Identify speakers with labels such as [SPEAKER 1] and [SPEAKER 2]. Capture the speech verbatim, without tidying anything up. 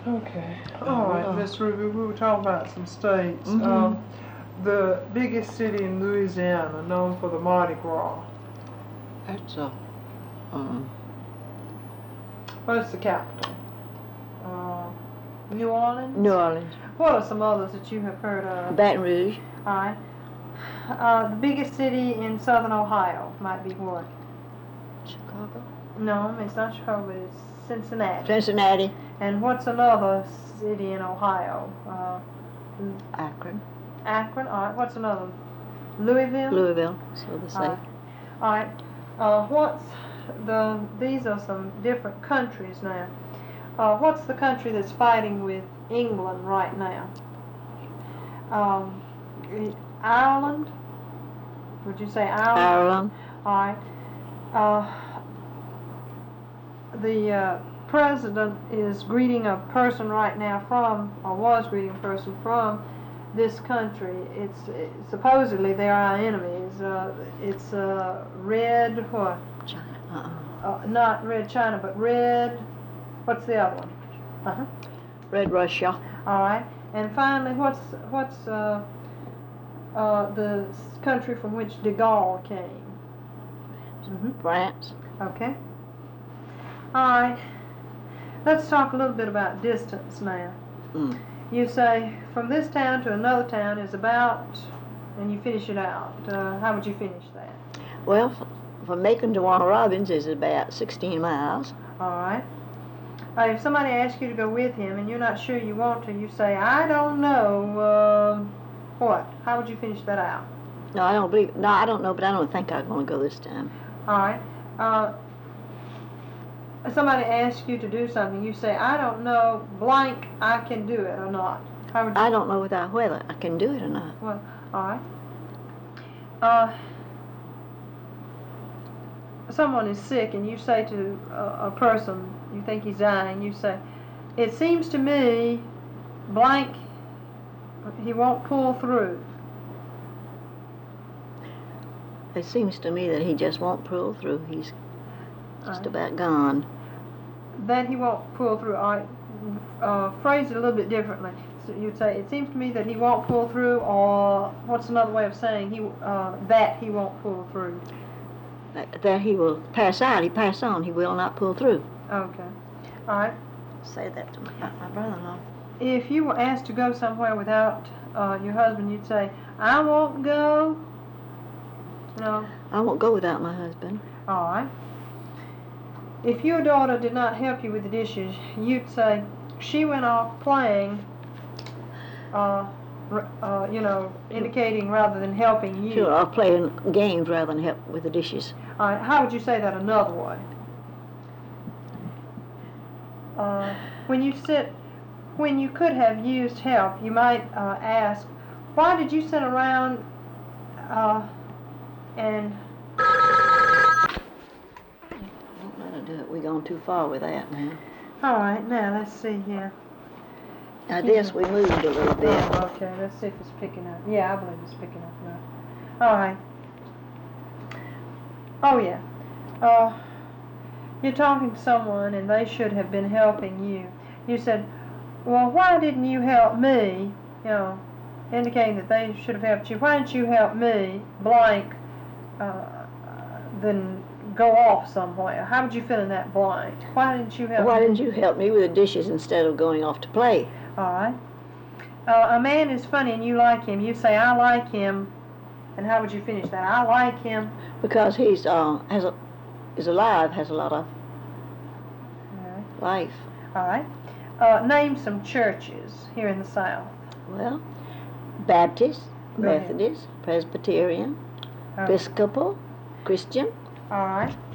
[SPEAKER 1] Okay. All right,
[SPEAKER 2] Uh,
[SPEAKER 1] Miss Ruby, we were talking about some states.
[SPEAKER 2] Mhm.
[SPEAKER 1] Um, the biggest city in Louisiana, known for the Mardi Gras.
[SPEAKER 2] That's a, um,
[SPEAKER 1] What's the capital? Uh, New Orleans?
[SPEAKER 2] New Orleans.
[SPEAKER 1] What are some others that you have heard of?
[SPEAKER 2] Baton Rouge.
[SPEAKER 1] All right. Uh, the biggest city in southern Ohio might be what?
[SPEAKER 2] Chicago.
[SPEAKER 1] No, it's not Chicago, it's Cincinnati.
[SPEAKER 2] Cincinnati.
[SPEAKER 1] And what's another city in Ohio? Uh,
[SPEAKER 2] Akron.
[SPEAKER 1] Akron. All right. What's another one? Louisville.
[SPEAKER 2] Louisville. So the
[SPEAKER 1] All
[SPEAKER 2] same.
[SPEAKER 1] right. All right. Uh, what's the? These are some different countries now. Uh, what's the country that's fighting with England right now? Um, Ireland. Would you say Ireland?
[SPEAKER 2] Ireland.
[SPEAKER 1] All right. Uh, the uh, president is greeting a person right now from, or was greeting a person from this country. It's, it, supposedly they're our enemies. Uh, it's uh, red what?
[SPEAKER 2] China. Uh-uh.
[SPEAKER 1] Uh, not red China, but red. What's the other one? Uh huh.
[SPEAKER 2] Red Russia.
[SPEAKER 1] All right. And finally, what's what's uh, uh, the country from which de Gaulle came?
[SPEAKER 2] Mm-hmm. France.
[SPEAKER 1] Okay. All right. Let's talk a little bit about distance now.
[SPEAKER 2] Mm.
[SPEAKER 1] You say from this town to another town is about, and you finish it out. Uh, how would you finish that?
[SPEAKER 2] Well, f- from Macon to Warner Robins is about sixteen miles.
[SPEAKER 1] All right. Uh, if somebody asks you to go with him and you're not sure you want to, you say, I don't know, um, what? How would you finish that out?
[SPEAKER 2] No, I don't believe. No, I don't know, but I don't think I'm going to go this time.
[SPEAKER 1] All right. Uh, somebody asks you to do something, you say, I don't know, blank, I can do it or not. How would you?
[SPEAKER 2] I don't know without whether I can do it or not.
[SPEAKER 1] Well, all right. Uh, someone is sick and you say to a, a person, you think he's dying, you say, it seems to me, blank, he won't pull through.
[SPEAKER 2] It seems to me that he just won't pull through. He's just
[SPEAKER 1] Right.
[SPEAKER 2] about gone.
[SPEAKER 1] That he won't pull through. All right. Uh, phrase it a little bit differently. So you'd say, it seems to me that he won't pull through, or what's another way of saying he uh, that he won't pull through?
[SPEAKER 2] That, that he will pass out. He pass on. He will not pull through.
[SPEAKER 1] Okay. All right.
[SPEAKER 2] Say that to my, my brother-in-law.
[SPEAKER 1] If you were asked to go somewhere without uh, your husband, you'd say, I won't go. No.
[SPEAKER 2] I won't go without my husband.
[SPEAKER 1] All right. If your daughter did not help you with the dishes, you'd say, she went off playing, uh, r- uh, you know, indicating rather than helping you.
[SPEAKER 2] Sure, I'll play in games rather than help with the dishes.
[SPEAKER 1] All right. How would you say that another way? Uh, when you sit, when you could have used help, you might uh, ask, why did you sit around uh, and...
[SPEAKER 2] Don't let her do it. We're going too far with that now.
[SPEAKER 1] All right, now let's see here.
[SPEAKER 2] Now this, we moved a little bit.
[SPEAKER 1] Oh, okay, let's see if it's picking up. Yeah, I believe it's picking up now. All right. Oh, yeah. Uh, you're talking to someone and they should have been helping you. You said, well, why didn't you help me? You know, indicating that they should have helped you. Why didn't you help me, blank, uh, then go off somewhere? How would you fill in that blank? Why didn't you help
[SPEAKER 2] Why
[SPEAKER 1] me?
[SPEAKER 2] didn't you help me with the dishes instead of going off to play?
[SPEAKER 1] All right. Uh, a man is funny and you like him. You say, I like him. And how would you finish that? I like him.
[SPEAKER 2] Because he's uh has a is alive, has a lot of
[SPEAKER 1] All right.
[SPEAKER 2] life.
[SPEAKER 1] All right. Uh, name some churches here in the South.
[SPEAKER 2] Well, Baptist,
[SPEAKER 1] Go ahead.
[SPEAKER 2] Methodist, Presbyterian,
[SPEAKER 1] Uh,
[SPEAKER 2] Episcopal, Christian.
[SPEAKER 1] all right.